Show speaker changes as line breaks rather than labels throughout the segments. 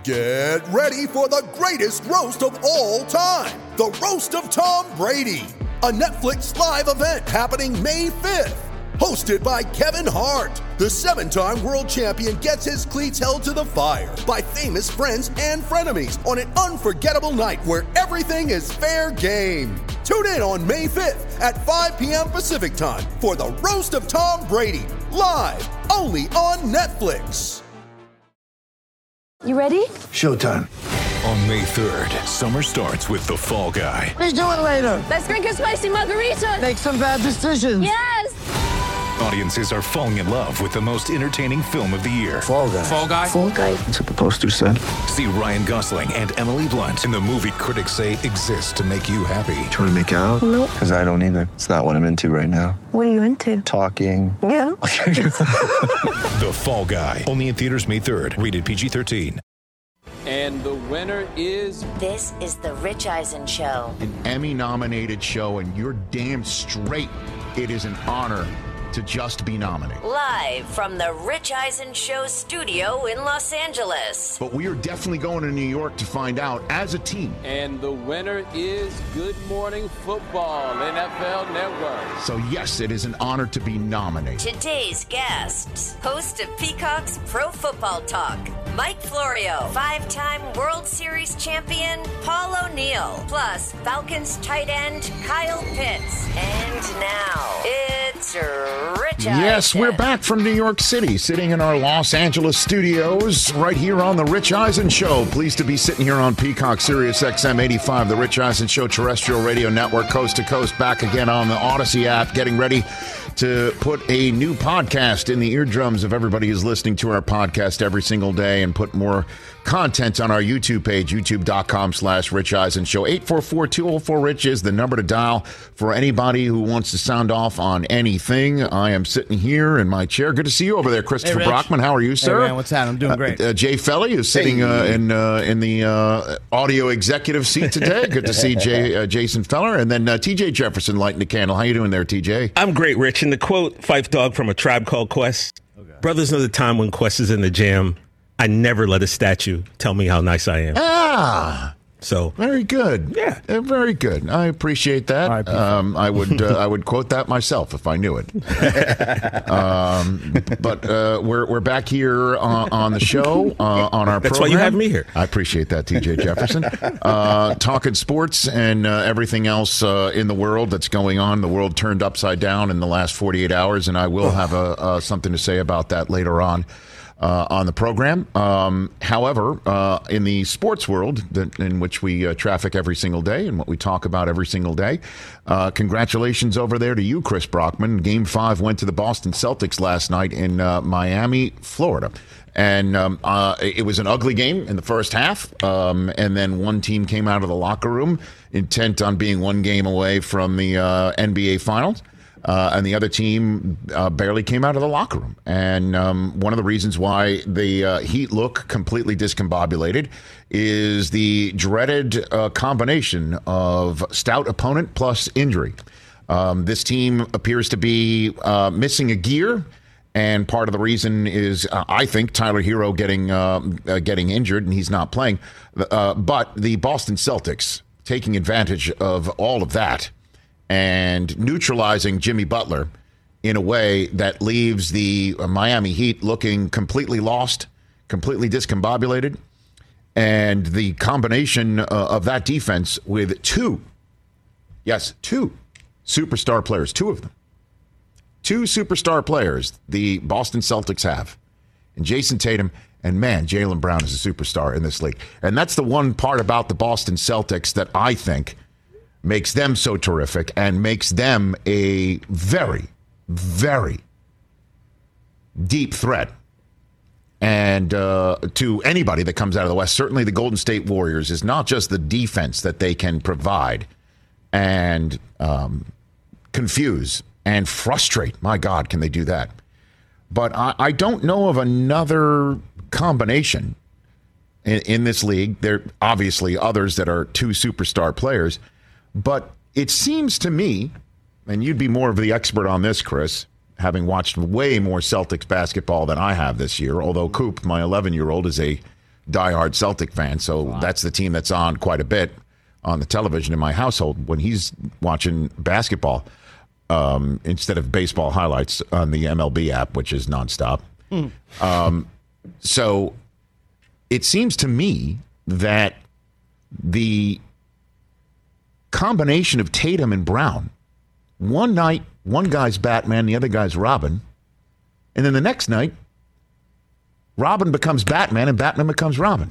Get ready for the greatest roast of all time, the Roast of Tom Brady, a Netflix live event happening May 5th. Hosted by Kevin Hart, the 7-time world champion gets his cleats held to the fire by famous friends and frenemies on an unforgettable night where everything is fair game. Tune in on May 5th at 5 p.m. Pacific time for the Roast of Tom Brady, live only on Netflix.
You ready?
Showtime.
On May 3rd, summer starts with The Fall Guy.
Let's do it later.
Let's drink a spicy margarita.
Make some bad decisions.
Yes!
Audiences are falling in love with the most entertaining film of the year.
Fall Guy.
Fall Guy?
Fall Guy. That's what the poster said.
See Ryan Gosling and Emily Blunt in the movie critics say exists to make you happy.
Trying to make it out?
Nope.
Because I don't either. It's not what I'm into right now.
What are you into?
Talking.
Yeah.
The Fall Guy. Only in theaters May 3rd. Rated PG-13.
And the winner is...
This is The Rich Eisen Show.
An Emmy-nominated show, and you're damn straight it is an honor to just be nominated.
Live from The Rich Eisen Show studio in Los Angeles.
But we are definitely going to New York to find out as a team.
And the winner is Good Morning Football, NFL Network.
So yes, it is an honor to be nominated.
Today's guests, host of Peacock's Pro Football Talk, Mike Florio, 5-time World Series champion Paul O'Neill, plus Falcons tight end Kyle Pitts. And now, it's Rich Eisen.
Yes, we're back from New York City, sitting in our Los Angeles studios, right here on The Rich Eisen Show. Pleased to be sitting here on Peacock, Sirius XM 85, The Rich Eisen Show terrestrial radio network, coast to coast, back again on the Odyssey app, getting ready to put a new podcast in the eardrums of everybody who's listening to our podcast every single day and put more content on our YouTube page, youtube.com/Rich Eisen Show. 844-204-RICH is the number to dial for anybody who wants to sound off on anything. I am sitting here in my chair. Good to see you over there, Christopher Brockman. How are you, sir?
Hey, man, what's happening? I'm doing great.
Jay Felly is sitting in the audio executive seat today. Good to see Jason Feller. And then TJ Jefferson lighting the candle. How you doing there, TJ?
I'm great, Rich. And the quote, Phife Dawg from A Tribe Called Quest, brothers know the time when Quest is in the jam. I never let a statue tell me how nice I am. So
very good.
Yeah,
very good. I appreciate that. I would quote that myself if I knew it. But we're back here on the show on our.
That's
program.
why you have me here.
I appreciate that, TJ Jefferson. Talking sports and everything else in the world that's going on. The world turned upside down in the last 48 hours, and I will have something to say about that later on the program. However, in the sports world in which we traffic every single day and what we talk about every single day, congratulations over there to you, Chris Brockman. Game 5 went to the Boston Celtics last night in Miami, Florida. And it was an ugly game in the first half. And then one team came out of the locker room intent on being one game away from the NBA Finals. And the other team barely came out of the locker room. And one of the reasons why the Heat look completely discombobulated is the dreaded combination of stout opponent plus injury. This team appears to be missing a gear. And part of the reason is, I think, Tyler Hero getting injured and he's not playing. But the Boston Celtics taking advantage of all of that and neutralizing Jimmy Butler in a way that leaves the Miami Heat looking completely lost, completely discombobulated. And the combination of that defense with two superstar players, two of them. Two superstar players the Boston Celtics have. And Jason Tatum, and man, Jaylen Brown is a superstar in this league. And that's the one part about the Boston Celtics that I think makes them so terrific and makes them a very, very deep threat. And to anybody that comes out of the West, certainly the Golden State Warriors, is not just the defense that they can provide and confuse and frustrate. My God, can they do that? But I don't know of another combination in this league. There are obviously others that are two superstar players. But it seems to me, and you'd be more of the expert on this, Chris, having watched way more Celtics basketball than I have this year, although Coop, my 11-year-old, is a diehard Celtic fan, so that's the team that's on quite a bit on the television in my household when he's watching basketball instead of baseball highlights on the MLB app, which is nonstop. So it seems to me that the combination of Tatum and Brown, one night, one guy's Batman, the other guy's Robin, and then the next night, Robin becomes Batman and Batman becomes Robin.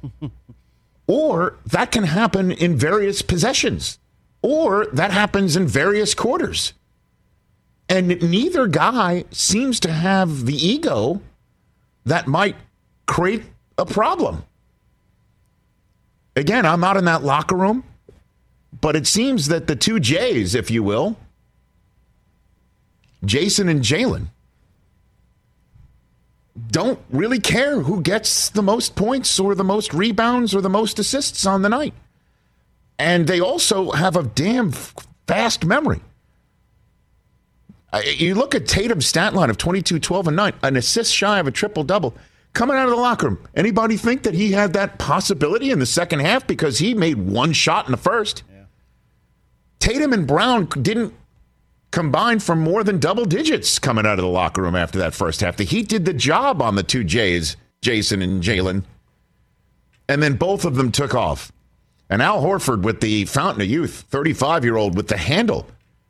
Or that can happen in various possessions. Or that happens in various quarters. And neither guy seems to have the ego that might create a problem. Again, I'm not in that locker room, but it seems that the two J's, if you will, Jason and Jalen, don't really care who gets the most points or the most rebounds or the most assists on the night. And they also have a damn fast memory. You look at Tatum's stat line of 22, 12, and 9, an assist shy of a triple-double, coming out of the locker room. Anybody think that he had that possibility in the second half because he made one shot in the first? Yeah. Tatum and Brown didn't combine for more than double digits coming out of the locker room after that first half. The Heat did the job on the two J's, Jason and Jalen, and then both of them took off. And Al Horford with the fountain of youth, 35-year-old with the handle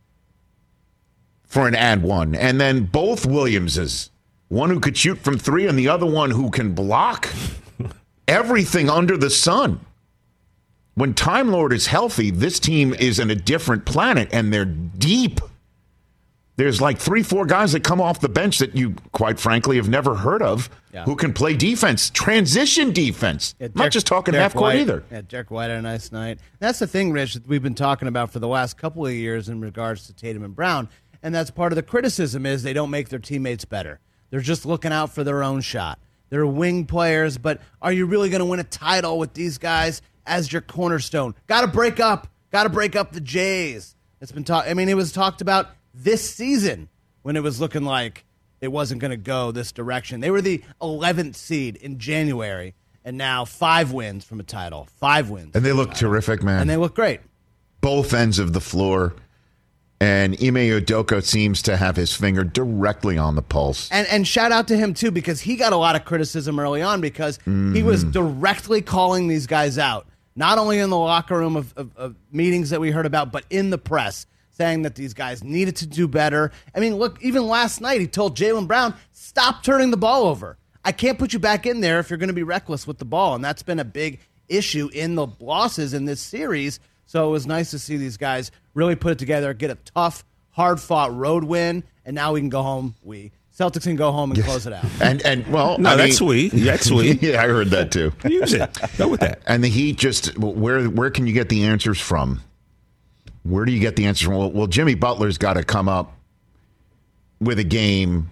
for an and one. And then both Williamses, one who could shoot from three and the other one who can block everything under the sun. When Time Lord is healthy, this team is in a different planet, and they're deep. There's like 3-4 guys that come off the bench that you, quite frankly, have never heard of who can play defense, transition defense. Yeah, not just talking half court either.
Yeah, Derek White had a nice night. That's the thing, Rich, that we've been talking about for the last couple of years in regards to Tatum and Brown, and that's part of the criticism is they don't make their teammates better. They're just looking out for their own shot. They're wing players, but are you really going to win a title with these guys as your cornerstone? Got to break up the Jays. It's been it was talked about this season when it was looking like it wasn't going to go this direction. They were the 11th seed in January, and now 5 wins from a title. 5 wins.
And they look terrific, man.
And they look great.
Both ends of the floor. And Ime Udoka seems to have his finger directly on the pulse.
And shout out to him, too, because he got a lot of criticism early on because he was directly calling these guys out, not only in the locker room of meetings that we heard about, but in the press, saying that these guys needed to do better. I mean, look, even last night he told Jaylen Brown, stop turning the ball over. I can't put you back in there if you're going to be reckless with the ball, and that's been a big issue in the losses in this series. So it was nice to see these guys really put it together, get a tough, hard-fought road win, and now we can go home. Celtics can go home and close it out.
And well,
no, that's sweet. That's sweet.
Yeah, I heard that too.
Use it. Go with that.
And the Heat just where can you get the answers from? Where do you get the answers from? Well, Jimmy Butler's got to come up with a game.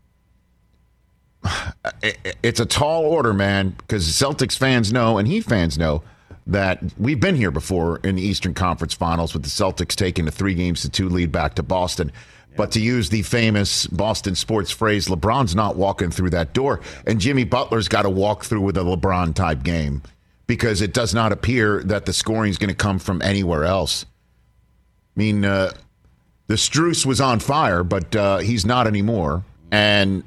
It's a tall order, man, because Celtics fans know and Heat fans know that we've been here before in the Eastern Conference Finals with the Celtics taking a 3-2 lead back to Boston. Yep. But to use the famous Boston sports phrase, LeBron's not walking through that door. And Jimmy Butler's got to walk through with a LeBron-type game because it does not appear that the scoring is going to come from anywhere else. I mean, the Strus was on fire, but he's not anymore. And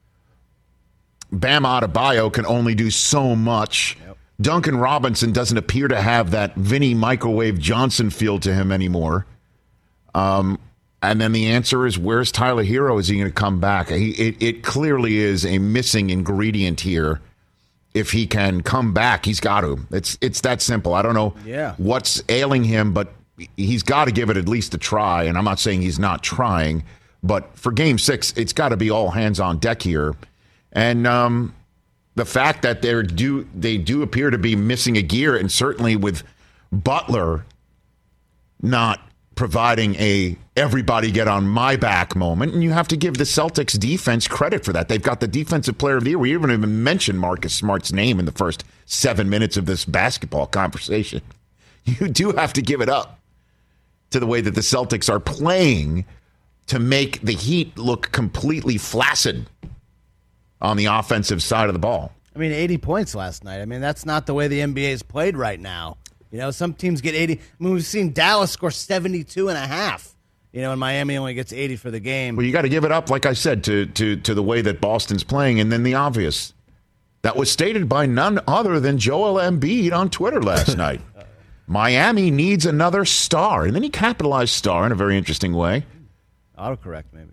Bam Adebayo can only do so much. Yep. Duncan Robinson doesn't appear to have that Vinny Microwave Johnson feel to him anymore. And then the answer is, where's Tyler Hero? Is he going to come back? It clearly is a missing ingredient here. If he can come back, he's got to. It's that simple. I don't know what's ailing him, but he's got to give it at least a try. And I'm not saying he's not trying, but for Game 6, it's got to be all hands on deck here. And the fact that they do appear to be missing a gear, and certainly with Butler not providing a everybody get on my back moment, and you have to give the Celtics defense credit for that. They've got the defensive player of the year. We haven't even mentioned Marcus Smart's name in the first 7 minutes of this basketball conversation. You do have to give it up to the way that the Celtics are playing to make the Heat look completely flaccid on the offensive side of the ball.
I mean, 80 points last night. I mean, that's not the way the NBA is played right now. Some teams get 80. I mean, we've seen Dallas score 72.5. And Miami only gets 80 for the game.
Well, you got to give it up, like I said, to the way that Boston's playing, and then the obvious. That was stated by none other than Joel Embiid on Twitter last night. Miami needs another star. And then he capitalized star in a very interesting way.
Autocorrect, maybe.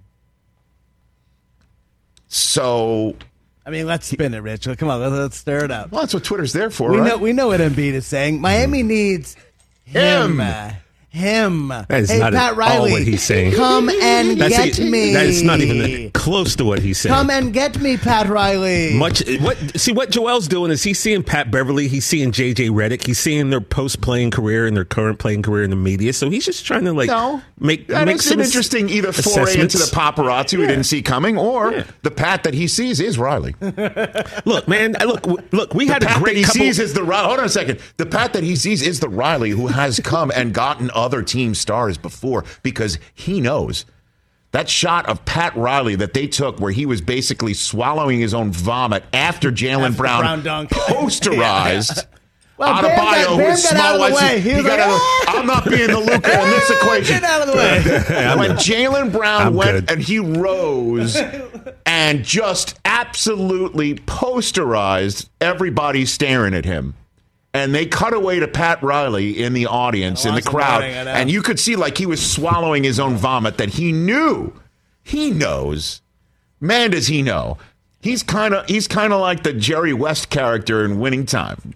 So,
I mean, let's spin it, Rich. Come on, let's stir it up.
Well, that's what Twitter's there for,
we
right?
We know what Embiid is saying. Miami needs him. That
is
hey,
not
Pat
at
Riley,
all what he's saying.
Come and get me.
That is not even close to what he's saying.
Come and get me, Pat Riley.
What Joel's doing is he's seeing Pat Beverly, he's seeing JJ Redick, he's seeing their post-playing career and their current playing career in the media. So he's just trying to make some
interesting either foray into the paparazzi we didn't see coming, or the Pat that he sees is Riley.
Look, man, look. We had a great.
That he sees is the Riley. Hold on a second. The Pat that he sees is the Riley who has come and gotten other team stars before, because he knows that shot of Pat Riley that they took where he was basically swallowing his own vomit after Jalen Brown posterized
Well,
Adebayo, who's small. I'm not being the Luka in this equation.
Get out of the way.
When Jalen Brown went and he rose and just absolutely posterized everybody staring at him. And they cut away to Pat Riley in the audience, in the crowd, and you could see like he was swallowing his own vomit that he knew. He knows. Man, does he know. He's kind of like the Jerry West character in Winning Time.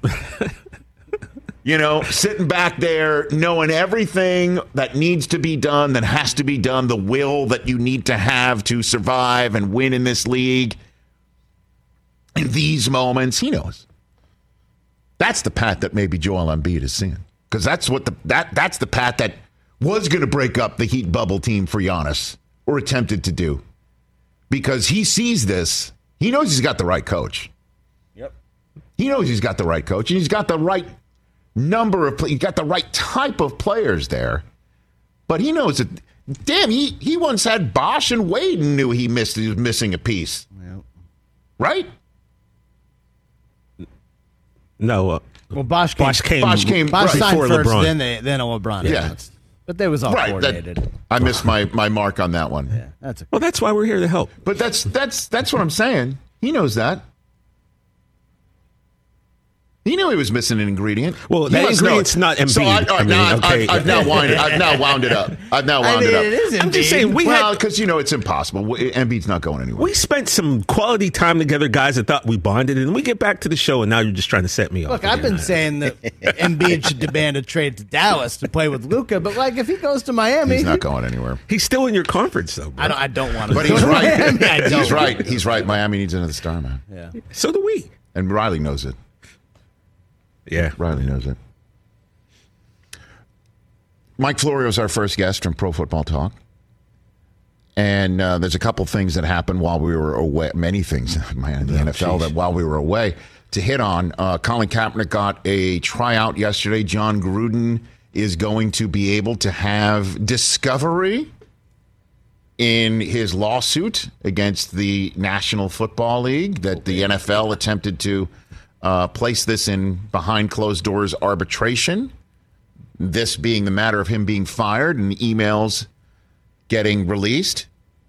Sitting back there, knowing everything that needs to be done, that has to be done, the will that you need to have to survive and win in this league. In these moments, he knows. That's the Pat that maybe Joel Embiid is seeing, because that's the Pat that was going to break up the Heat bubble team for Giannis, or attempted to do, because he sees this. He knows he's got the right coach.
Yep.
He knows he's got the right coach, and he's got the right number of he's got the right type of players there. But he knows that. Damn, he once had Bosh and Wade and knew he was missing a piece.
Yep.
Right?
No.
Well, Bosh
came
signed
before
first,
LeBron.
then a LeBron.
Yeah.
But they was all coordinated.
I missed my mark on that one.
Yeah, that's
well, that's why we're here to help.
But that's what I'm saying. He knows that. He knew he was missing an ingredient.
Well, that ingredient's not Embiid.
So I've now wound it up.
It is Embiid.
I'm just saying
because it's impossible. Embiid's not going anywhere.
We spent some quality time together, guys. I thought we bonded, and we get back to the show, and now you're just trying to set me off.
Look, I've been saying that Embiid should demand a trade to Dallas to play with Luka, but if he goes to Miami,
he's not going anywhere.
He's still in your conference, though. Bro.
I don't want to.
But he's right. He's right. He's right. Miami needs another star, man.
Yeah.
So do we.
And Riley knows it.
Yeah.
Riley knows it. Mike Florio is our first guest from Pro Football Talk. And there's a couple things that happened while we were away. Many things, man, in the NFL that while we were away to hit on. Colin Kaepernick got a tryout yesterday. John Gruden is going to be able to have discovery in his lawsuit against the National Football League that the NFL attempted to place this in behind closed doors arbitration. This being the matter of him being fired and emails getting released.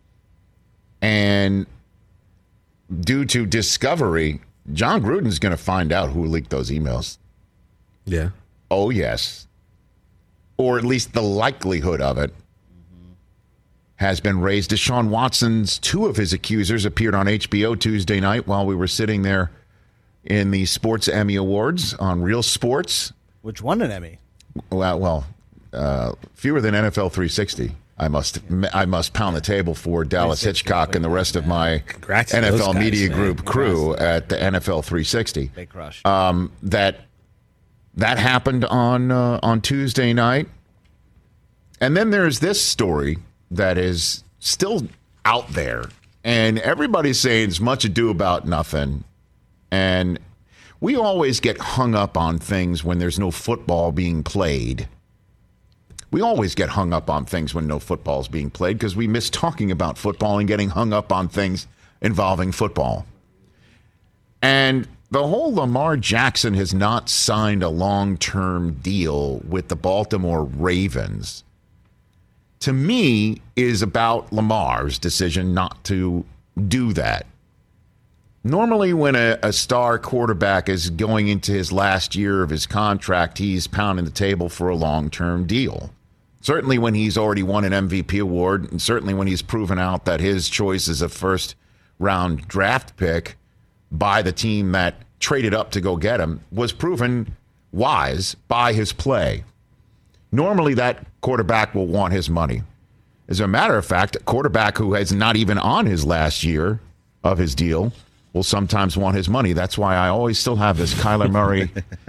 And due to discovery, John Gruden's going to find out who leaked those emails.
Yeah.
Oh, yes. Or at least the likelihood of it has been raised. Deshaun Watson's two of his accusers appeared on HBO Tuesday night while we were sitting there in the Sports Emmy Awards on Real Sports.
Which won an Emmy?
Well, fewer than NFL 360. I must pound the table for Dallas Hitchcock and the rest of my NFL Media Group crew at the NFL 360.
Big crush.
That happened on Tuesday night. And then there's this story that is still out there. And everybody's saying it's much ado about nothing. And we always get hung up on things when there's no football being played. We always get hung up on things when no football is being played because we miss talking about football and getting hung up on things involving football. And the whole Lamar Jackson has not signed a long-term deal with the Baltimore Ravens, to me, is about Lamar's decision not to do that. Normally, when a star quarterback is going into his last year of his contract, he's pounding the table for a long-term deal. Certainly when he's already won an MVP award, and certainly when he's proven out that his choice is a first-round draft pick by the team that traded up to go get him was proven wise by his play. Normally, that quarterback will want his money. As a matter of fact, a quarterback who is not even on his last year of his deal will sometimes want his money. That's why I always still have this Kyler Murray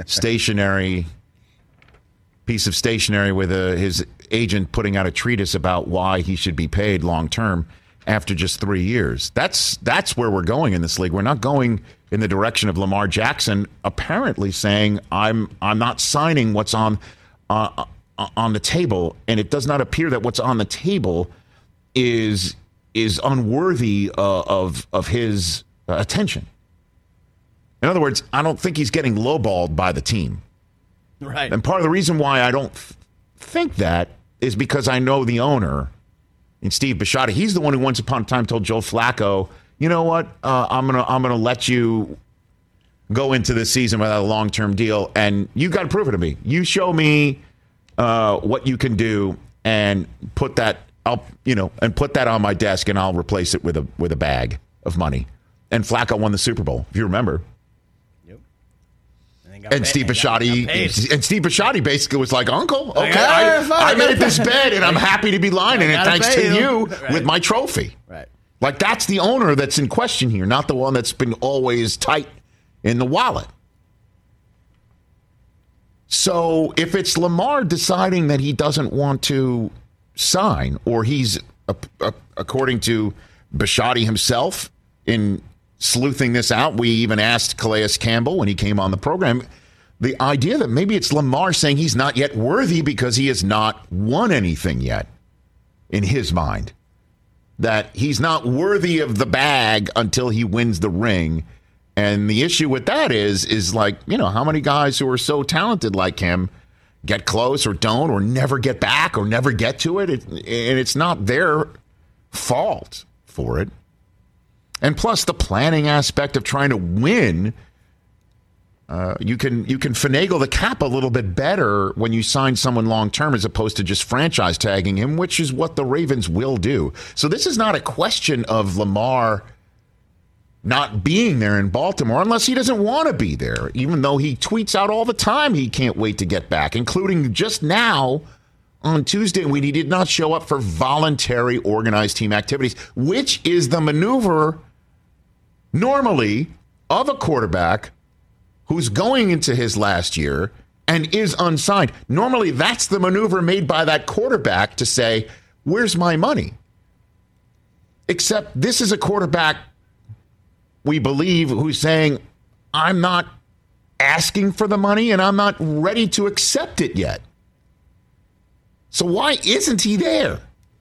piece of stationery with his agent putting out a treatise about why he should be paid long term after just 3 years. That's where we're going in this league. We're not going in the direction of Lamar Jackson apparently saying I'm not signing what's on the table, and it does not appear that what's on the table is unworthy of his attention. In other words, I don't think he's getting lowballed by the team.
Right.
And part of the reason why I don't think that is because I know the owner, in Steve Bisciotti. He's the one who once upon a time told Joe Flacco, you know what, I'm gonna let you go into this season without a long-term deal, and you got to prove it to me. You show me what you can do, and put that on my desk, and I'll replace it with a bag of money. And Flacco won the Super Bowl, if you remember.
Yep.
And Steve Bisciotti basically was like, Uncle, okay,
Yeah,
I made this bed, and I'm happy to be lying in it thanks to you
Right.
with my trophy.
Right.
Like, that's the owner that's in question here, not the one that's been always tight in the wallet. So if it's Lamar deciding that he doesn't want to sign, or he's, according to Bisciotti himself, in sleuthing this out, we even asked Calais Campbell when he came on the program, the idea that maybe it's Lamar saying he's not yet worthy because he has not won anything yet, in his mind. That he's not worthy of the bag until he wins the ring. And the issue with that is like, how many guys who are so talented like him get close or don't, or never get back, or never get to it, and it's not their fault for it. And plus the planning aspect of trying to win, you can finagle the cap a little bit better when you sign someone long term as opposed to just franchise tagging him, which is what the Ravens will do. So this is not a question of Lamar not being there in Baltimore unless he doesn't want to be there, even though he tweets out all the time he can't wait to get back, including just now on Tuesday when he did not show up for voluntary organized team activities, which is the maneuver normally of a quarterback who's going into his last year and is unsigned. Normally, that's the maneuver made by that quarterback to say, where's my money? Except this is a quarterback, we believe, who's saying, I'm not asking for the money and I'm not ready to accept it yet. So why isn't he there?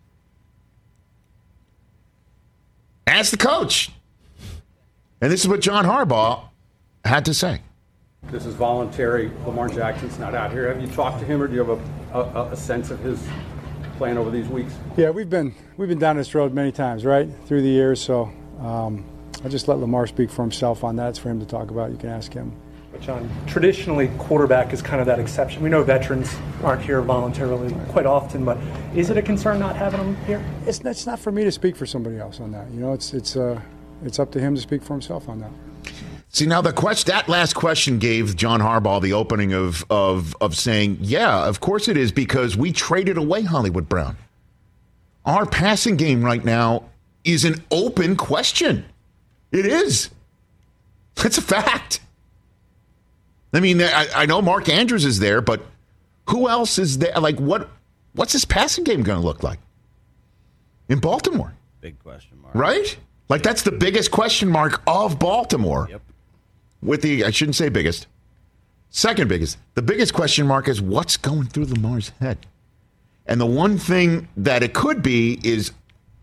Ask the coach. And this is what John Harbaugh had to say.
This is voluntary. Lamar Jackson's not out here. Have you talked to him, or do you have a sense of his plan over these weeks?
Yeah, we've been down this road many times, right, through the years. So I just let Lamar speak for himself on that. It's for him to talk about. You can ask him.
But John, traditionally, quarterback is kind of that exception. We know veterans aren't here voluntarily quite often, but is it a concern not having them here?
It's not for me to speak for somebody else on that. It's up to him to speak for himself on that.
See, now that last question gave John Harbaugh the opening of saying, yeah, of course it is, because we traded away Hollywood Brown. Our passing game right now is an open question. It is. That's a fact. I mean, I know Mark Andrews is there, but who else is there? Like, what's his passing game going to look like in Baltimore?
Big question mark.
Right? Like, that's the biggest question mark of Baltimore.
Yep.
I shouldn't say biggest. Second biggest. The biggest question mark is what's going through Lamar's head. And the one thing that it could be is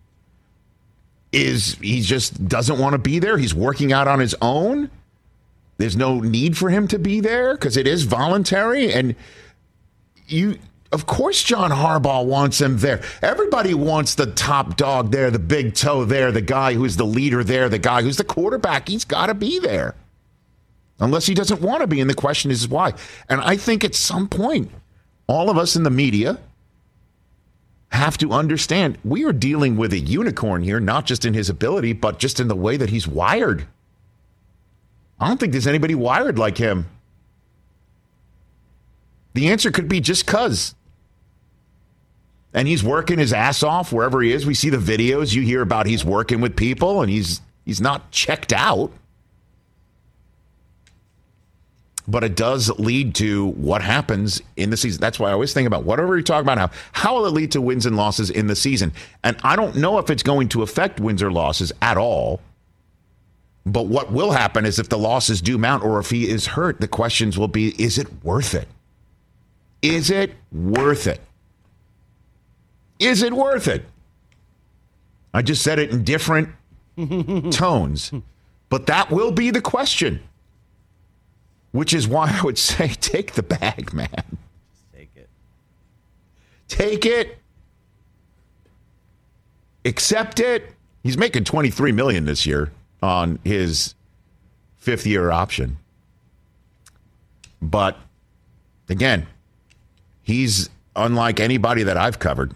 he just doesn't want to be there. He's working out on his own. There's no need for him to be there because it is voluntary. And of course, John Harbaugh wants him there. Everybody wants the top dog there, the big toe there, the guy who's the leader there, the guy who's the quarterback. He's got to be there. Unless he doesn't want to be, and the question is why. And I think at some point, all of us in the media have to understand we are dealing with a unicorn here, not just in his ability, but just in the way that he's wired. I don't think there's anybody wired like him. The answer could be just 'cause. And he's working his ass off wherever he is. We see the videos. You hear about he's working with people, and he's not checked out. But it does lead to what happens in the season. That's why I always think about whatever you talk about how will it lead to wins and losses in the season? And I don't know if it's going to affect wins or losses at all. But what will happen is if the losses do mount or if he is hurt, the questions will be, is it worth it? Is it worth it? Is it worth it? I just said it in different tones. But that will be the question. Which is why I would say take the bag, man.
Just take it.
Take it. Accept it. He's making $23 million this year on his 5th-year option. But again, he's unlike anybody that I've covered.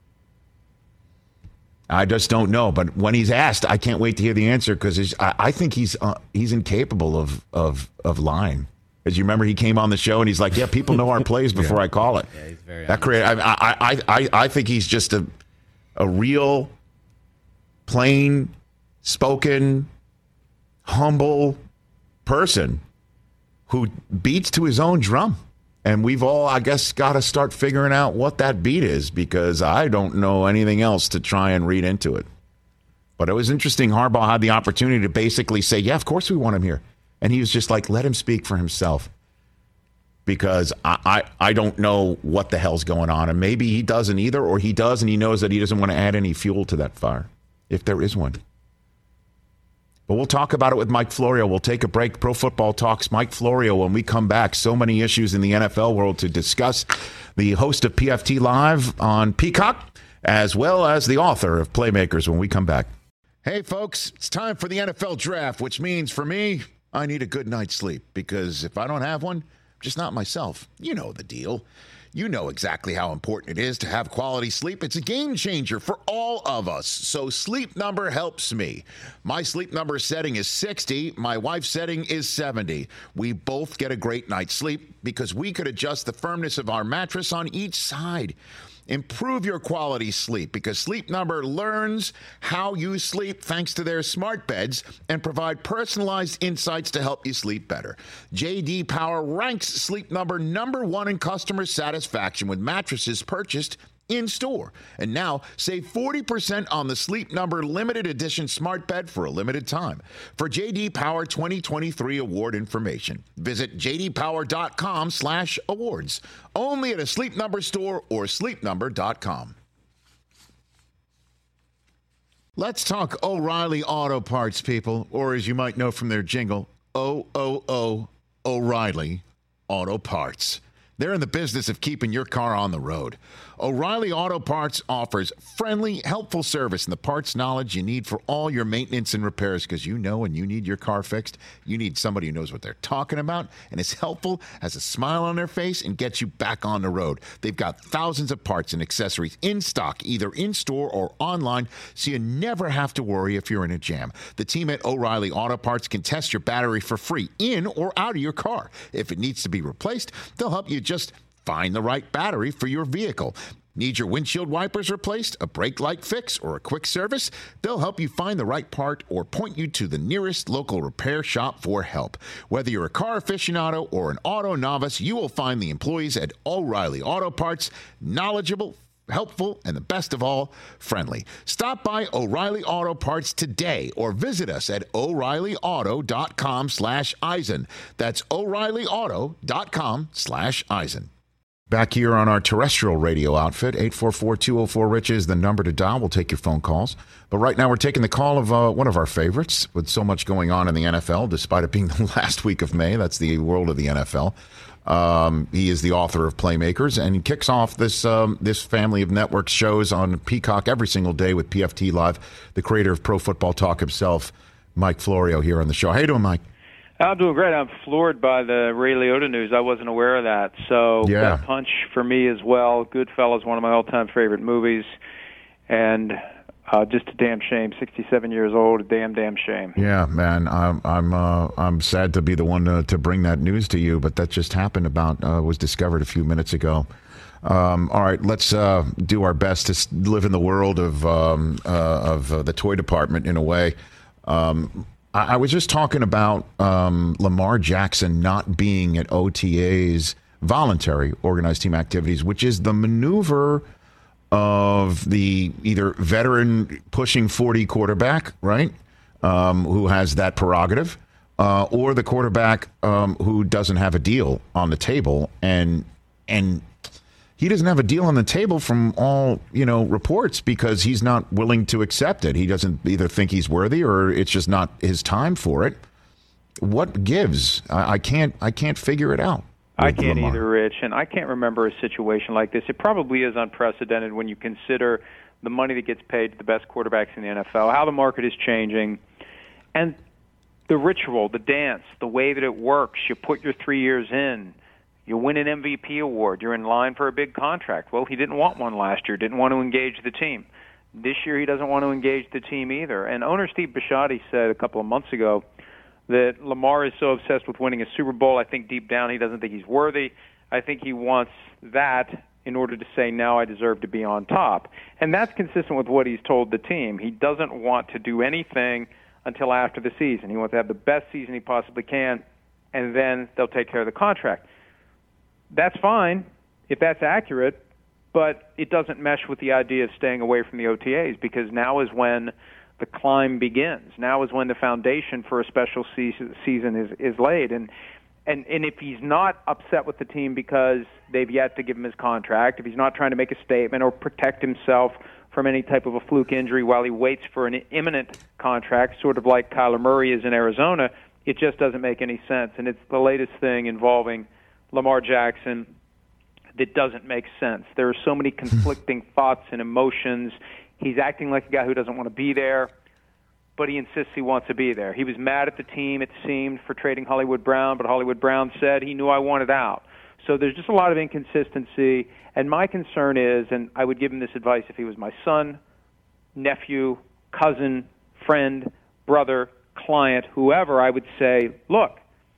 I just don't know. But when he's asked, I can't wait to hear the answer because I think he's incapable of lying. As you remember, he came on the show and he's like, "Yeah, people know our plays before I call it."
Yeah, he's very.
That I think he's just a real, plain spoken, humble person who beats to his own drum. And we've all, I guess, got to start figuring out what that beat is because I don't know anything else to try and read into it. But it was interesting. Harbaugh had the opportunity to basically say, yeah, of course we want him here. And he was just like, let him speak for himself. Because I don't know what the hell's going on. And maybe he doesn't either, or he does and he knows that he doesn't want to add any fuel to that fire, if there is one. But we'll talk about it with Mike Florio. We'll take a break. Pro Football Talks, Mike Florio, when we come back. So many issues in the NFL world to discuss. The host of PFT Live on Peacock, as well as the author of Playmakers when we come back. Hey, folks, it's time for the NFL Draft, which means for me, I need a good night's sleep. Because if I don't have one, I'm just not myself. You know the deal. You know exactly how important it is to have quality sleep. It's a game changer for all of us. So Sleep Number helps me. My Sleep Number setting is 60. My wife's setting is 70. We both get a great night's sleep because we could adjust the firmness of our mattress on each side. Improve your quality sleep because Sleep Number learns how you sleep thanks to their smart beds and provide personalized insights to help you sleep better. J.D. Power ranks Sleep Number #1 in customer satisfaction with mattresses purchased in-store. And now, save 40% on the Sleep Number limited edition smart bed for a limited time. For J.D. Power 2023 award information, visit jdpower.com/awards. Only at a Sleep Number store or sleepnumber.com. Let's talk O'Reilly Auto Parts, people, or as you might know from their jingle, O-O-O O'Reilly Auto Parts. They're in the business of keeping your car on the road. O'Reilly Auto Parts offers friendly, helpful service and the parts knowledge you need for all your maintenance and repairs because you know when you need your car fixed, you need somebody who knows what they're talking about and is helpful, has a smile on their face, and gets you back on the road. They've got thousands of parts and accessories in stock, either in-store or online, so you never have to worry if you're in a jam. The team at O'Reilly Auto Parts can test your battery for free in or out of your car. If it needs to be replaced, they'll help you just find the right battery for your vehicle. Need your windshield wipers replaced, a brake light fix, or a quick service? They'll help you find the right part or point you to the nearest local repair shop for help. Whether you're a car aficionado or an auto novice, you will find the employees at O'Reilly Auto Parts knowledgeable, helpful, and the best of all, friendly. Stop by O'Reilly Auto Parts today or visit us at O'ReillyAuto.com/Eisen. That's O'ReillyAuto.com/Eisen. Back here on our terrestrial radio outfit, 844-204-RICH is the number to dial. We'll take your phone calls. But right now we're taking the call of one of our favorites with so much going on in the NFL, despite it being the last week of May. That's the world of the NFL. He is the author of Playmakers, and he kicks off this family of network shows on Peacock every single day with PFT Live, the creator of Pro Football Talk himself, Mike Florio, here on the show. How you doing, Mike?
I'm doing great. I'm floored by the Ray Liotta news. I wasn't aware of that. So,
yeah.
Gut Punch for me as well. Goodfellas, one of my all-time favorite movies. And just a damn shame. 67 years old, a damn shame.
Yeah, man. I'm sad to be the one to bring that news to you, but that just happened was discovered a few minutes ago. All right, let's do our best to live in the world of the toy department in a way. I was just talking about Lamar Jackson not being at OTA's voluntary organized team activities, which is the maneuver of the either veteran pushing 40 quarterback, right, who has that prerogative, or the quarterback who doesn't have a deal on the table, and he doesn't have a deal on the table from all, reports because he's not willing to accept it. He doesn't either think he's worthy or it's just not his time for it. What gives? I can't figure it out.
I can't either, Rich, and I can't remember a situation like this. It probably is unprecedented when you consider the money that gets paid to the best quarterbacks in the NFL, how the market is changing, and the ritual, the dance, the way that it works. You put your 3 years in. You win an MVP award. You're in line for a big contract. Well, he didn't want one last year, didn't want to engage the team. This year he doesn't want to engage the team either. And owner Steve Bisciotti said a couple of months ago that Lamar is so obsessed with winning a Super Bowl, I think deep down he doesn't think he's worthy. I think he wants that in order to say, now I deserve to be on top. And that's consistent with what he's told the team. He doesn't want to do anything until after the season. He wants to have the best season he possibly can, and then they'll take care of the contract. That's fine if that's accurate, but it doesn't mesh with the idea of staying away from the OTAs, because now is when the climb begins. Now is when the foundation for a special season is laid. And if he's not upset with the team because they've yet to give him his contract, if he's not trying to make a statement or protect himself from any type of a fluke injury while he waits for an imminent contract, sort of like Kyler Murray is in Arizona, it just doesn't make any sense. And it's the latest thing involving Lamar Jackson that doesn't make sense. There are so many conflicting thoughts and emotions. He's acting like a guy who doesn't want to be there, but he insists he wants to be there. He was mad at the team, it seemed, for trading Hollywood Brown, but Hollywood Brown said he knew I wanted out. So there's just a lot of inconsistency, and my concern is, and I would give him this advice if he was my son, nephew, cousin, friend, brother, client, whoever, I would say, look,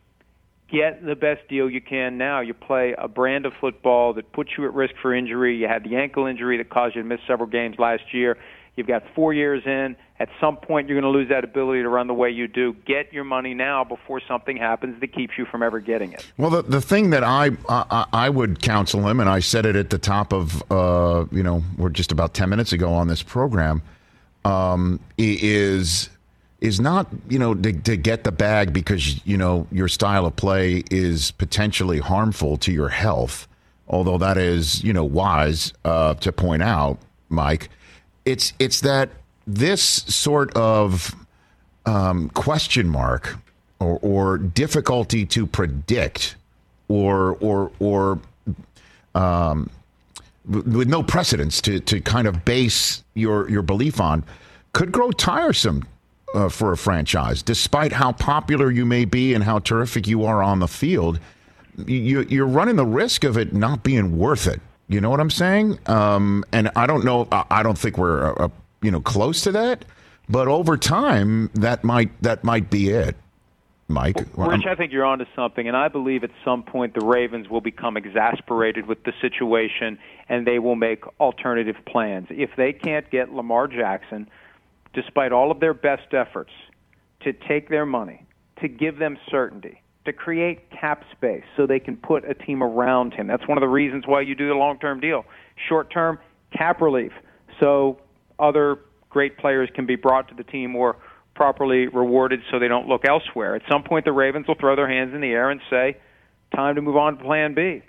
get the best deal you can now. You play a brand of football that puts you at risk for injury. You had the ankle injury that caused you to miss several games last year. You've got 4 years in. At some point, you're going to lose that ability to run the way you do. Get your money now before something happens that keeps you from ever getting it.
Well, the thing that I would counsel him, and I said it at the top of, we're just about 10 minutes ago on this program, is not, to get the bag because, your style of play is potentially harmful to your health, although that is, wise to point out, Mike. It's that this sort of question mark or difficulty to predict or with no precedence to kind of base your belief on could grow tiresome for a franchise. Despite how popular you may be and how terrific you are on the field, you're running the risk of it not being worth it. You know what I'm saying? And I don't know. I don't think we're close to that. But over time, that might be it, Mike.
Rich, I think you're onto something, and I believe at some point the Ravens will become exasperated with the situation, and they will make alternative plans. If they can't get Lamar Jackson, despite all of their best efforts, to take their money, to give them certainty, to create cap space so they can put a team around him. That's one of the reasons why you do the long-term deal. Short-term, cap relief, so other great players can be brought to the team or properly rewarded so they don't look elsewhere. At some point, the Ravens will throw their hands in the air and say, time to move on to plan B.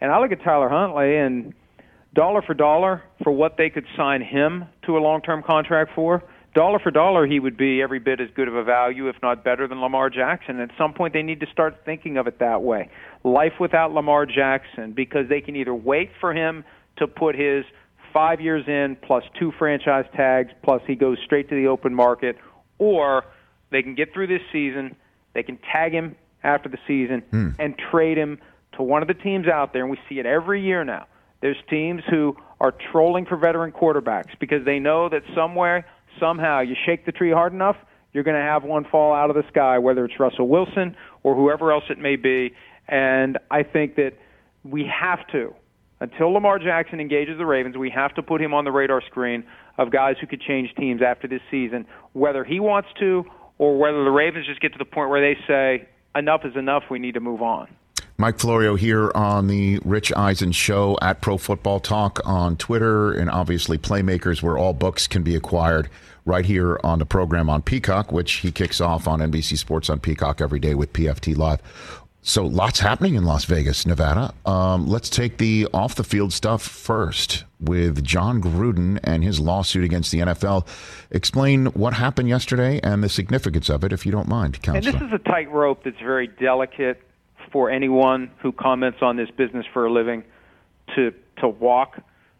And I look at Tyler Huntley, and dollar for what they could sign him to a long-term contract for, dollar for dollar, he would be every bit as good of a value, if not better, than Lamar Jackson. At some point, they need to start thinking of it that way. Life without Lamar Jackson, because they can either wait for him to put his 5 years in plus 2 franchise tags, plus he goes straight to the open market, or they can get through this season, they can tag him after the season, and trade him to one of the teams out there, and we see it every year now. There's teams who are trolling for veteran quarterbacks because they know that somewhere, somehow, you shake the tree hard enough, you're going to have one fall out of the sky, whether it's Russell Wilson or whoever else it may be. And I think that we have to, until Lamar Jackson engages the Ravens, we have to put him on the radar screen of guys who could change teams after this season, whether he wants to or whether the Ravens just get to the point where they say, enough is enough, we need to move on.
Mike Florio here on the Rich Eisen Show at Pro Football Talk on Twitter, and obviously Playmakers, where all books can be acquired, right here on the program on Peacock, which he kicks off on NBC Sports on Peacock every day with PFT Live. So lots happening in Las Vegas, Nevada. Let's take the off-the-field stuff first with John Gruden and his lawsuit against the NFL. Explain what happened yesterday and the significance of it, if you don't mind, Counselor.
And this is a tightrope that's very delicate for anyone who comments on this business for a living to walk.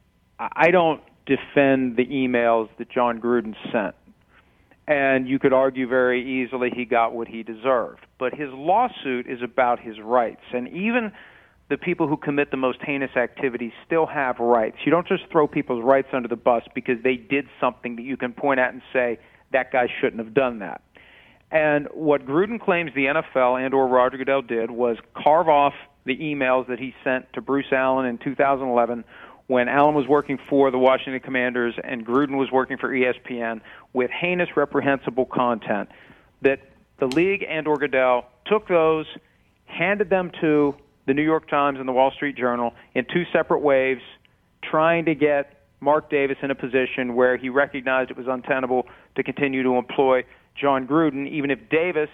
I don't defend the emails that John Gruden sent. And you could argue very easily he got what he deserved. But his lawsuit is about his rights. And even the people who commit the most heinous activities still have rights. You don't just throw people's rights under the bus because they did something that you can point at and say, that guy shouldn't have done that. And what Gruden claims the NFL and or Roger Goodell did was carve off the emails that he sent to Bruce Allen in 2011 when Allen was working for the Washington Commanders and Gruden was working for ESPN with heinous, reprehensible content, that the league and or Goodell took those, handed them to the New York Times and the Wall Street Journal in 2 separate waves, trying to get Mark Davis in a position where he recognized it was untenable to continue to employ John Gruden, even if Davis,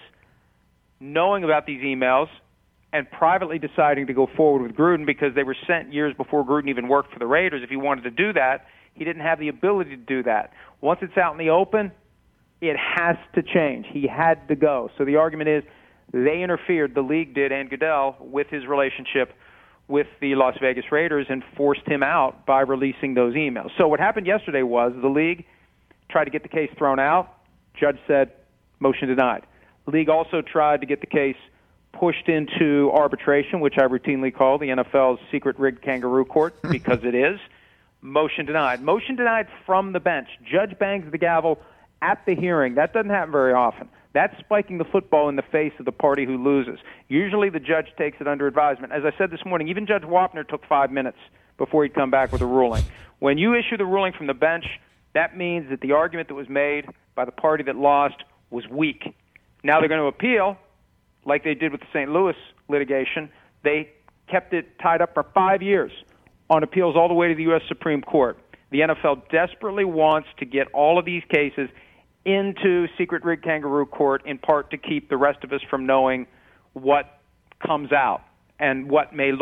knowing about these emails and privately deciding to go forward with Gruden because they were sent years before Gruden even worked for the Raiders, if he wanted to do that, he didn't have the ability to do that. Once it's out in the open, it has to change. He had to go. So the argument is they interfered, the league did, and Goodell, with his relationship with the Las Vegas Raiders and forced him out by releasing those emails. So what happened yesterday was the league tried to get the case thrown out. Judge said, motion denied. The league also tried to get the case pushed into arbitration, which I routinely call the NFL's secret rigged kangaroo court, because it is. Motion denied. Motion denied from the bench. Judge bangs the gavel at the hearing. That doesn't happen very often. That's spiking the football in the face of the party who loses. Usually the judge takes it under advisement. As I said this morning, even Judge Wapner took 5 minutes before he'd come back with a ruling. When you issue the ruling from the bench, that means that the argument that was made by the party that lost was weak. Now they're going to appeal, like they did with the St. Louis litigation. They kept it tied up for 5 years on appeals all the way to the U.S. Supreme Court. The NFL desperately wants to get all of these cases into secret rigged kangaroo court, in part to keep the rest of us from knowing what comes out and what may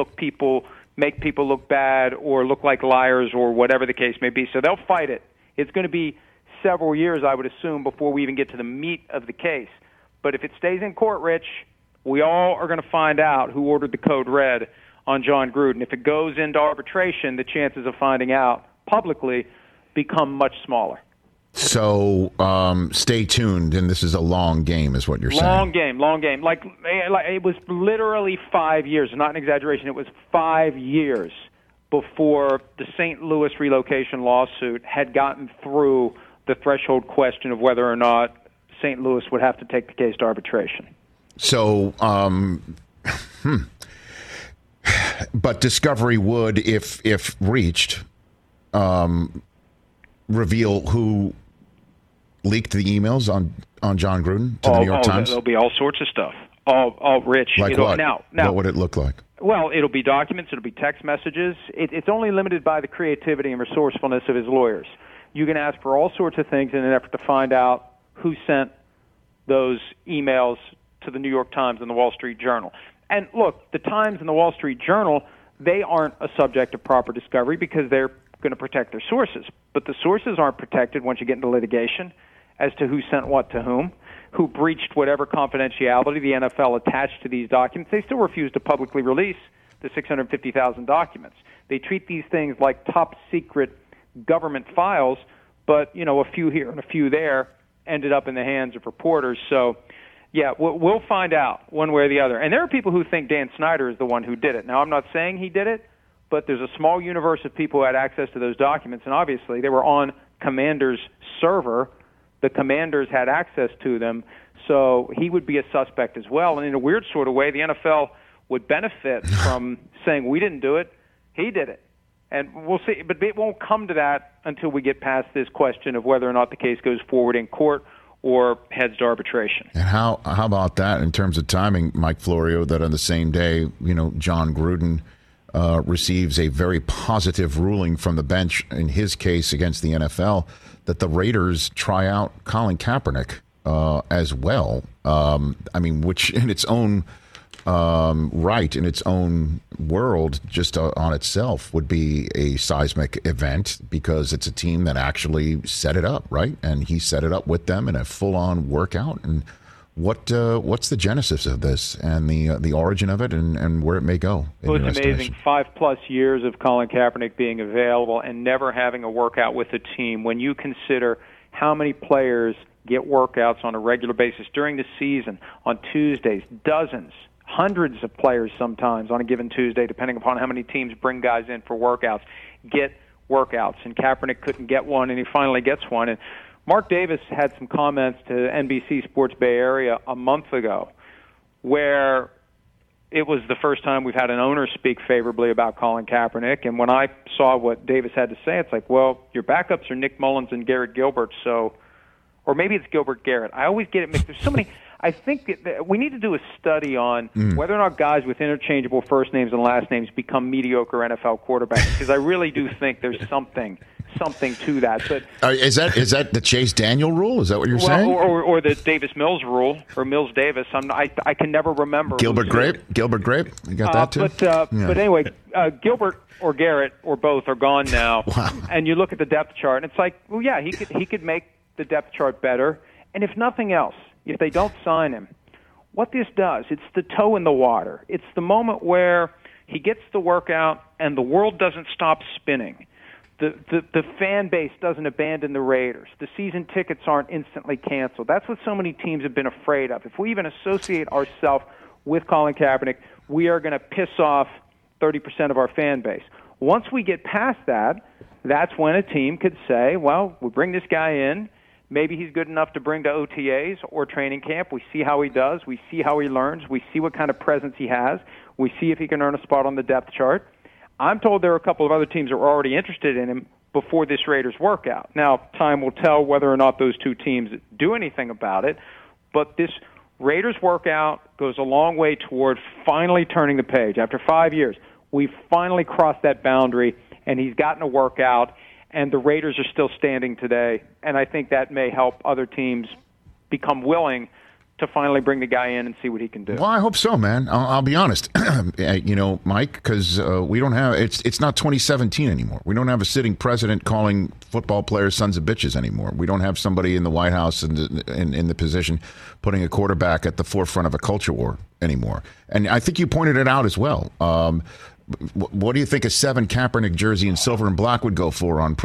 make people look bad or look like liars or whatever the case may be. So they'll fight it. It's going to be several years, I would assume, before we even get to the meat of the case. But if it stays in court, Rich, we all are going to find out who ordered the code red on John Gruden. If it goes into arbitration, the chances of finding out publicly become much smaller.
So stay tuned, and this is a long game, is what you're saying.
Long game. Like it was literally 5 years, not an exaggeration. It was 5 years before the St. Louis relocation lawsuit had gotten through the threshold question of whether or not St. Louis would have to take the case to arbitration.
So, but discovery would, if reached, reveal who leaked the emails on John Gruden to the New York Times?
There'll be all sorts of stuff. All Rich.
Like what?
Now,
what would it look like?
Well, it'll be documents. It'll be text messages. It's only limited by the creativity and resourcefulness of his lawyers. You can ask for all sorts of things in an effort to find out who sent those emails to the New York Times and the Wall Street Journal. And look, the Times and the Wall Street Journal, they aren't a subject of proper discovery because they're going to protect their sources. But the sources aren't protected once you get into litigation as to who sent what to whom, who breached whatever confidentiality the NFL attached to these documents. They still refuse to publicly release the 650,000 documents. They treat these things like top secret government files, but, a few here and a few there ended up in the hands of reporters. So, yeah, we'll find out one way or the other. And there are people who think Dan Snyder is the one who did it. Now, I'm not saying he did it, but there's a small universe of people who had access to those documents, and obviously they were on Commander's server. The Commanders had access to them, so he would be a suspect as well. And in a weird sort of way, the NFL would benefit from saying, we didn't do it, he did it. And we'll see, but it won't come to that until we get past this question of whether or not the case goes forward in court or heads to arbitration.
And how about that in terms of timing, Mike Florio, that on the same day, John Gruden receives a very positive ruling from the bench in his case against the NFL that the Raiders try out Colin Kaepernick as well. Which in its own right, in its own world, just on itself, would be a seismic event because it's a team that actually set it up, right? And he set it up with them in a full-on workout. And what's the genesis of this and the origin of it and where it may go?
Well, it's amazing. 5+ years of Colin Kaepernick being available and never having a workout with the team. When you consider how many players get workouts on a regular basis during the season, on Tuesdays, dozens, hundreds of players sometimes on a given Tuesday, depending upon how many teams bring guys in for workouts, get workouts. And Kaepernick couldn't get one, and he finally gets one. And Mark Davis had some comments to NBC Sports Bay Area a month ago where it was the first time we've had an owner speak favorably about Colin Kaepernick. And when I saw what Davis had to say, it's like, well, your backups are Nick Mullins and Garrett Gilbert, or maybe it's Gilbert Garrett. I always get it mixed. There's so many. I think that we need to do a study on whether or not guys with interchangeable first names and last names become mediocre NFL quarterbacks, because I really do think there's something to that. But
is that the Chase Daniel rule? Is that what you're saying?
Or the Davis Mills rule, or Mills Davis? I can never remember.
Gilbert Grape. You got that too.
But anyway, Gilbert or Garrett or both are gone now.
Wow.
And you look at the depth chart, and it's like, well, yeah, he could make the depth chart better. And if nothing else, if they don't sign him, what this does, it's the toe in the water. It's the moment where he gets the workout and the world doesn't stop spinning. The fan base doesn't abandon the Raiders. The season tickets aren't instantly canceled. That's what so many teams have been afraid of. If we even associate ourselves with Colin Kaepernick, we are going to piss off 30% of our fan base. Once we get past that, that's when a team could say, well, we bring this guy in. Maybe he's good enough to bring to OTAs or training camp. We see how he does. We see how he learns. We see what kind of presence he has. We see if he can earn a spot on the depth chart. I'm told there are a couple of other teams that were already interested in him before this Raiders workout. Now, time will tell whether or not those two teams do anything about it, but this Raiders workout goes a long way toward finally turning the page. After 5 years, we've finally crossed that boundary, and he's gotten a workout, and the Raiders are still standing today, and I think that may help other teams become willing to finally bring the guy in and see what he can do.
Well, I hope so, man. I'll be honest, Mike, because we don't have it's not 2017 anymore. We don't have a sitting president calling football players sons of bitches anymore. We don't have somebody in the White House in the position putting a quarterback at the forefront of a culture war anymore. And I think you pointed it out as well. What do you think a 7 Kaepernick jersey in silver and black would go for on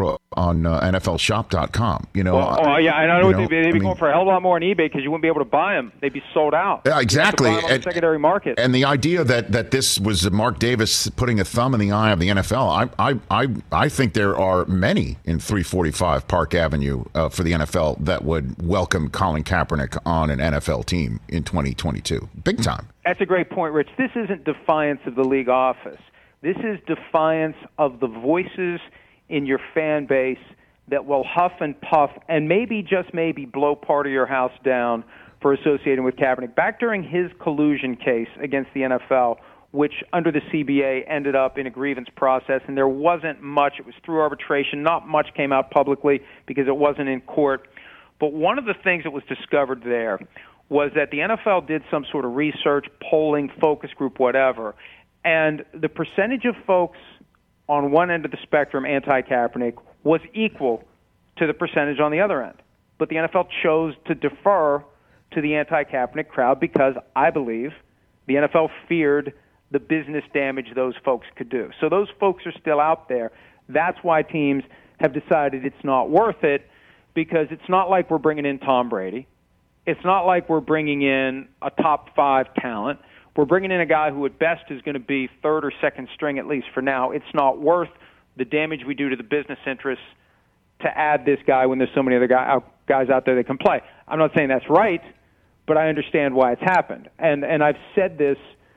NFLshop.com?
Yeah, and I know they'd be going for a hell of a lot more on eBay because you wouldn't be able to buy them. They'd be sold out.
Yeah, exactly.
On the secondary market.
And the idea that this was Mark Davis putting a thumb in the eye of the NFL, I think there are many in 345 Park Avenue for the NFL that would welcome Colin Kaepernick on an NFL team in 2022. Big time.
That's a great point, Rich. This isn't defiance of the league office. This is defiance of the voices in your fan base that will huff and puff and maybe, just maybe, blow part of your house down for associating with Kaepernick. Back during his collusion case against the NFL, which under the CBA ended up in a grievance process, and there wasn't much. It was through arbitration. Not much came out publicly because it wasn't in court. But one of the things that was discovered there was that the NFL did some sort of research, polling, focus group, whatever, And the percentage of folks on one end of the spectrum anti-Kaepernick was equal to the percentage on the other end. But the NFL chose to defer to the anti-Kaepernick crowd because I believe the NFL feared the business damage those folks could do. So those folks are still out there. That's why teams have decided it's not worth it, because it's not like we're bringing in Tom Brady. It's not like we're bringing in a top 5 talent. We're bringing in a guy who at best is going to be third or second string, at least for now. It's not worth the damage we do to the business interests to add this guy when there's so many other guys out there that can play. I'm not saying that's right, but I understand why it's happened. And I've said this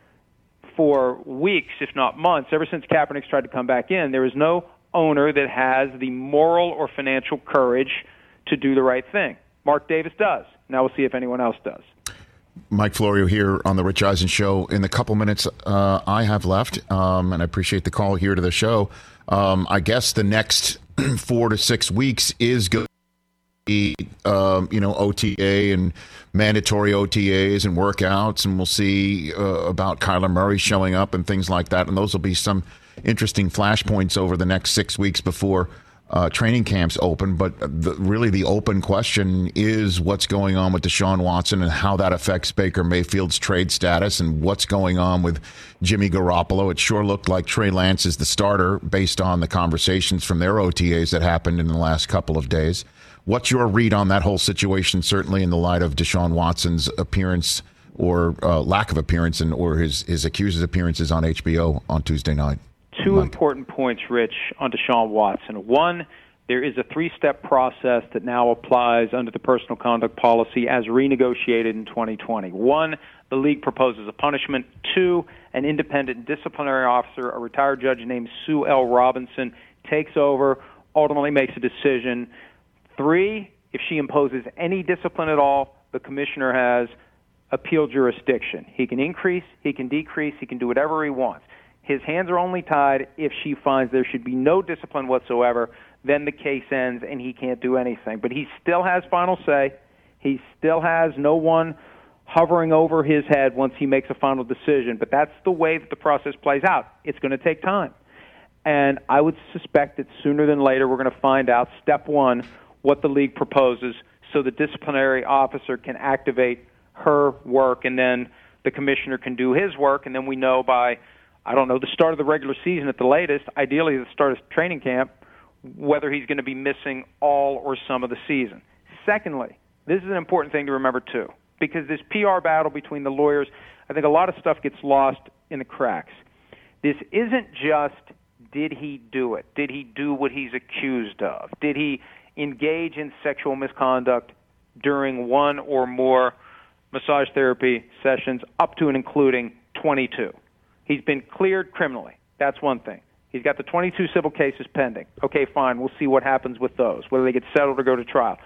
for weeks, if not months, ever since Kaepernick's tried to come back in. There is no owner that has the moral or financial courage to do the right thing. Mark Davis does. Now we'll see if anyone else does.
Mike Florio here on the Rich Eisen Show. In the couple minutes I have left, and I appreciate the call here to the show, I guess the next 4 to 6 weeks is going to be, OTA and mandatory OTAs and workouts, and we'll see about Kyler Murray showing up and things like that. And those will be some interesting flashpoints over the next 6 weeks before training camps open. But really the open question is what's going on with Deshaun Watson and how that affects Baker Mayfield's trade status, and what's going on with Jimmy Garoppolo. It sure looked like Trey Lance is the starter based on the conversations from their OTAs that happened in the last couple of days. What's your read on that whole situation, certainly in the light of Deshaun Watson's appearance or lack of appearance or his accused appearances on HBO on Tuesday night?
Two important points, Rich, on Deshaun Watson. One, there is a 3-step process that now applies under the personal conduct policy as renegotiated in 2020. One, the league proposes a punishment. Two, an independent disciplinary officer, a retired judge named Sue L. Robinson, takes over, ultimately makes a decision. 3, if she imposes any discipline at all, the commissioner has appeal jurisdiction. He can increase, he can decrease, he can do whatever he wants. His hands are only tied if she finds there should be no discipline whatsoever. Then the case ends and he can't do anything. But he still has final say. He still has no one hovering over his head once he makes a final decision. But that's the way that the process plays out. It's going to take time. And I would suspect that sooner than later we're going to find out, step one, what the league proposes so the disciplinary officer can activate her work, and then the commissioner can do his work, and then we know by, the start of the regular season at the latest, ideally the start of training camp, whether he's going to be missing all or some of the season. Secondly, this is an important thing to remember too, because this PR battle between the lawyers, I think a lot of stuff gets lost in the cracks. This isn't just, did he do it? Did he do what he's accused of? Did he engage in sexual misconduct during one or more massage therapy sessions, up to and including 22? He's been cleared criminally. That's one thing. He's got the 22 civil cases pending. Okay, fine. We'll see what happens with those, whether they get settled or go to trial.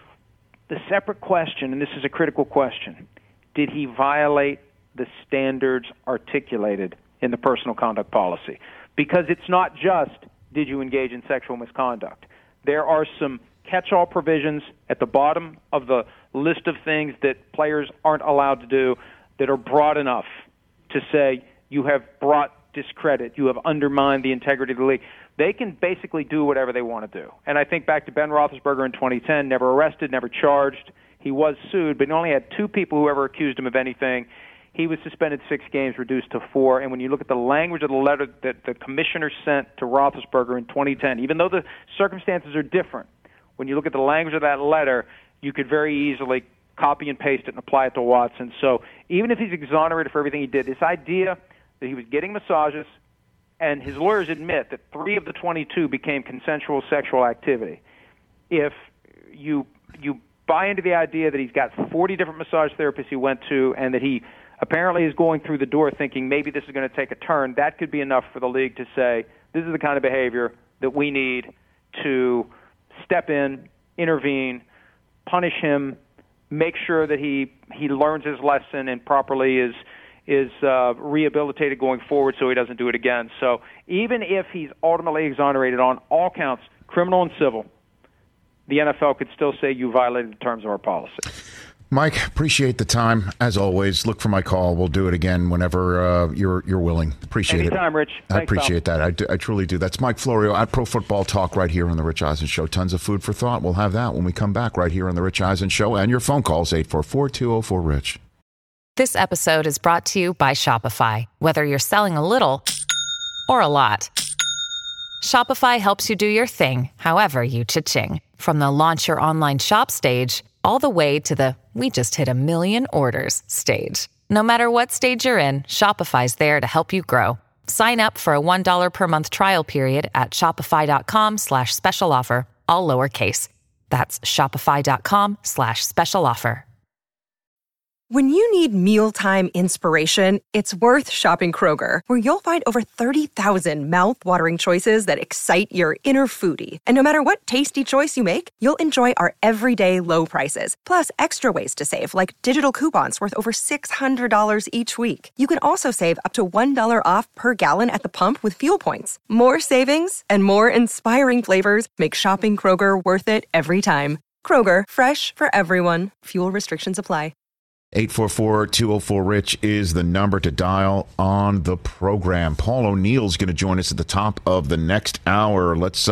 The separate question, and this is a critical question, did he violate the standards articulated in the personal conduct policy? Because it's not just, did you engage in sexual misconduct? There are some catch-all provisions at the bottom of the list of things that players aren't allowed to do that are broad enough to say you have brought discredit, you have undermined the integrity of the league. They can basically do whatever they want to do. And I think back to Ben Roethlisberger in 2010, never arrested, never charged. He was sued, but he only had 2 people who ever accused him of anything. He was suspended 6 games, reduced to 4. And when you look at the language of the letter that the commissioner sent to Roethlisberger in 2010, even though the circumstances are different, when you look at the language of that letter, you could very easily copy and paste it and apply it to Watson. So even if he's exonerated for everything he did, this idea that he was getting massages, and his lawyers admit that 3 of the 22 became consensual sexual activity. If you buy into the idea that he's got 40 different massage therapists he went to, and that he apparently is going through the door thinking maybe this is going to take a turn, that could be enough for the league to say this is the kind of behavior that we need to step in, intervene, punish him, make sure that he learns his lesson and properly is rehabilitated going forward so he doesn't do it again. So even if he's ultimately exonerated on all counts, criminal and civil, the NFL could still say you violated the terms of our policy.
Mike, appreciate the time. As always, look for my call. We'll do it again whenever you're willing. Appreciate it.
Anytime, Rich.
I
Thanks,
appreciate
pal.
that. I truly do. That's Mike Florio at Pro Football Talk right here on The Rich Eisen Show. Tons of food for thought. We'll have that when we come back right here on The Rich Eisen Show. And your phone calls, 844-204-RICH.
This episode is brought to you by Shopify. Whether you're selling a little or a lot, Shopify helps you do your thing, however you cha-ching. From the launch your online shop stage, all the way to the we just hit 1 million orders stage. No matter what stage you're in, Shopify's there to help you grow. Sign up for a $1 per month trial period at shopify.com/special offer, all lowercase. That's shopify.com/special offer.
When you need mealtime inspiration, it's worth shopping Kroger, where you'll find over 30,000 mouth-watering choices that excite your inner foodie. And no matter what tasty choice you make, you'll enjoy our everyday low prices, plus extra ways to save, like digital coupons worth over $600 each week. You can also save up to $1 off per gallon at the pump with fuel points. More savings and more inspiring flavors make shopping Kroger worth it every time. Kroger, fresh for everyone. Fuel restrictions apply.
844-204-RICH is the number to dial on the program. Paul O'Neill's going to join us at the top of the next hour. Let's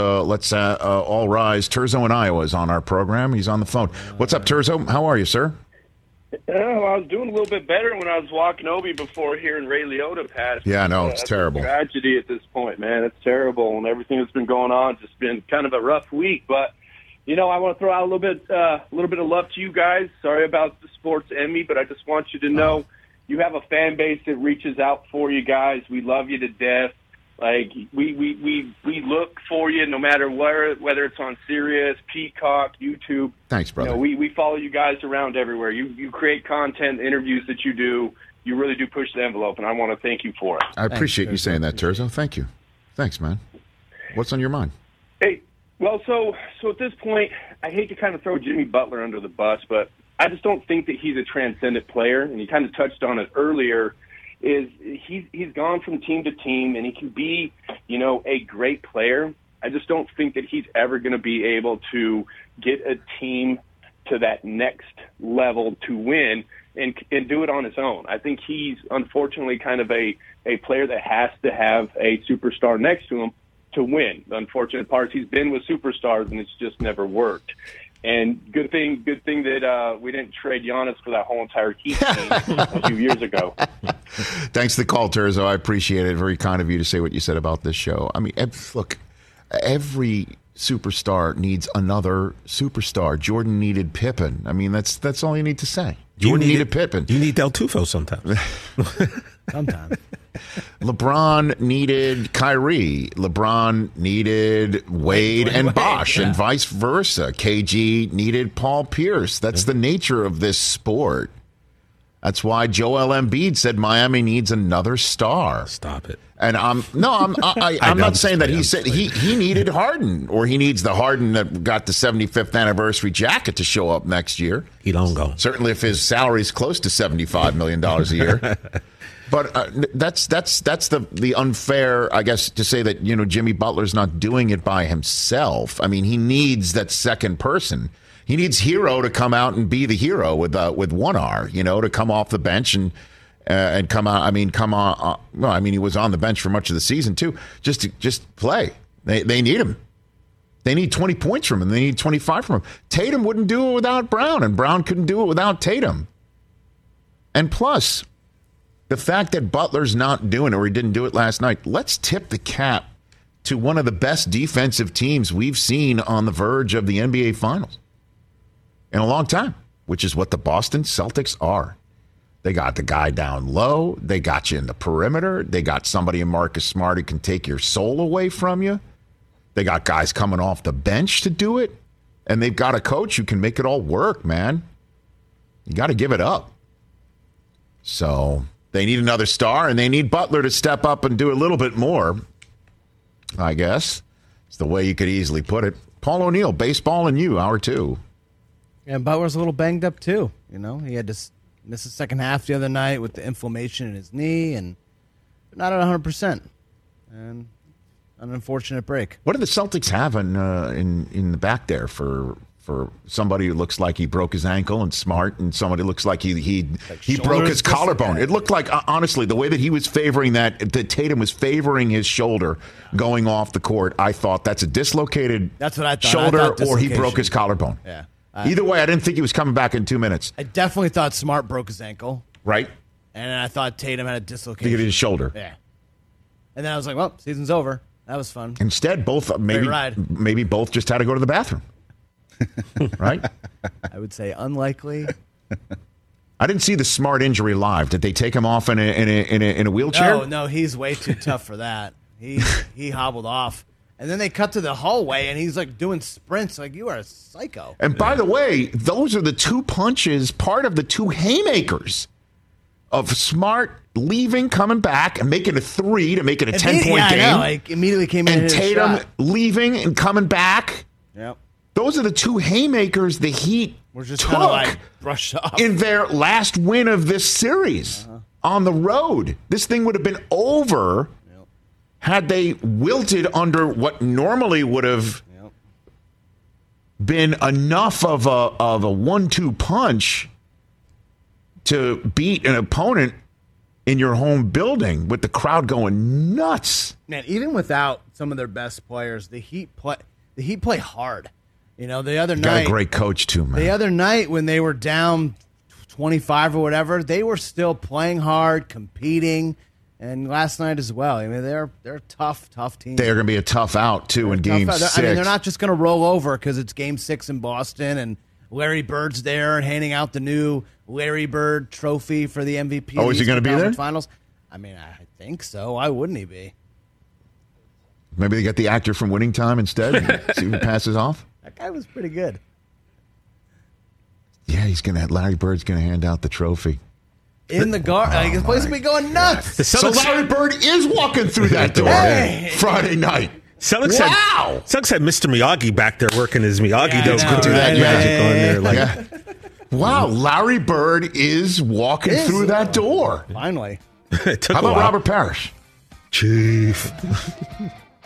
all rise. Terzo in Iowa is on our program. He's on the phone. What's up, Terzo? How are you, sir?
Well, I was doing a little bit better when I was walking Obi before hearing Ray Liotta pass.
Yeah, no, it's terrible.
A tragedy at this point, man. It's terrible, and everything that's been going on. It's just been kind of a rough week, but you know, I want to throw out a little bit of love to you guys. Sorry about the sports Emmy, but I just want you to know you have a fan base that reaches out for you guys. We love you to death. Like we look for you no matter whether it's on Sirius, Peacock, YouTube.
Thanks, brother.
You know, we follow you guys around everywhere. You create content, interviews that you do. You really do push the envelope, and I want to thank you for it.
I appreciate you saying that, Terzo. Thank you. Thanks, man. What's on your mind?
Hey. Well, so at this point, I hate to kind of throw Jimmy Butler under the bus, but I just don't think that he's a transcendent player, and you kind of touched on it earlier, is he's gone from team to team, and he can be, you know, a great player. I just don't think that he's ever going to be able to get a team to that next level to win and do it on his own. I think he's, unfortunately, kind of a player that has to have a superstar next to him to win. The unfortunate part is he's been with superstars and it's just never worked. And good thing that we didn't trade Giannis for that whole entire Heat team a few years ago.
Thanks for the call, Terzo. I appreciate it. Very kind of you to say what you said about this show. I mean, look, every superstar needs another superstar. Jordan needed Pippen. I mean, that's all you need to say. Jordan needed Pippen.
You need Del Tufo sometimes.
Sometimes.
LeBron needed Kyrie. LeBron needed Wade and Bosh, and vice versa. KG needed Paul Pierce. That's the nature of this sport. That's why Joel Embiid said Miami needs another star.
Stop it.
And I'm not saying that he said he needed Harden, or he needs the Harden that got the 75th anniversary jacket to show up next year.
He don't go.
Certainly, if his salary is close to $75 million a year. But that's the unfair, I guess, to say that, you know, Jimmy Butler's not doing it by himself. I mean, he needs that second person. He needs Hero to come out and be the hero with one R, you know, to come off the bench and come out. I mean, come on. Well, I mean, he was on the bench for much of the season too. Just play. They need him. They need 20 points from him. They need 25 from him. Tatum wouldn't do it without Brown, and Brown couldn't do it without Tatum. And plus, the fact that Butler's not doing it, or he didn't do it last night, let's tip the cap to one of the best defensive teams we've seen on the verge of the NBA Finals in a long time, which is what the Boston Celtics are. They got the guy down low. They got you in the perimeter. They got somebody in Marcus Smart who can take your soul away from you. They got guys coming off the bench to do it. And they've got a coach who can make it all work, man. You got to give it up. So they need another star, and they need Butler to step up and do a little bit more, I guess. It's the way you could easily put it. Paul O'Neill, baseball and you, hour two.
Yeah, Butler's a little banged up, too. You know, he had to miss the second half the other night with the inflammation in his knee, and not at 100%. And an unfortunate break.
What do the Celtics have in the back there for for somebody who looks like he broke his ankle and smart, and somebody who looks like he broke his collarbone. It looked like, honestly, the way that he was favoring that Tatum was favoring his shoulder going off the court, I thought that's a dislocated
That's what I thought.
shoulder, or he broke his collarbone.
Yeah.
Either way, I didn't think he was coming back in 2 minutes.
I definitely thought Smart broke his ankle.
Right.
And I thought Tatum had a dislocation.
He hit his shoulder.
Yeah. And then I was like, well, season's over. That was fun.
Instead, both maybe both just had to go to the bathroom. Right?
I would say unlikely.
I didn't see the Smart injury live. Did they take him off in a wheelchair?
No, he's way too tough for that. He hobbled off. And then they cut to the hallway, and he's like doing sprints. Like, you are a psycho.
And by the way, those are the two punches, part of the two haymakers of Smart leaving, coming back, and making a 3 to make it a 10-point game.
I know. Like, immediately came in
and
and hit
Tatum
a shot.
leaving and coming back.
Yep.
Those are the two haymakers the Heat
We're just
took
kind of like brushed off.
in their last win of this series on the road. This thing would have been over had they wilted under what normally would have been enough of a 1-2 punch to beat an opponent in your home building with the crowd going nuts.
Man, even without some of their best players, the Heat play hard. You know, the other
Got
night,
a great coach too, man.
The other night when they were down 25 or whatever, they were still playing hard, competing, and last night as well. I mean, they're a tough team.
They're going to be a tough out too in Game 6.
I mean, they're not just going to roll over because it's Game 6 in Boston and Larry Bird's there and handing out the new Larry Bird trophy for the MVP.
Oh, is he going to be there?
Finals. I mean, I think so. Why wouldn't he be?
Maybe they get the actor from Winning Time instead and see who passes off.
That guy was pretty good.
Yeah, Larry Bird's going to hand out the trophy.
In the garden. Like, the place will be going nuts.
So Larry Bird is walking through that door Friday night.
Celtics had Mr. Miyagi back there working his Miyagi does could do that magic on there.
Wow, Larry Bird is walking through that door.
Finally.
How about Robert Parrish?
Chief.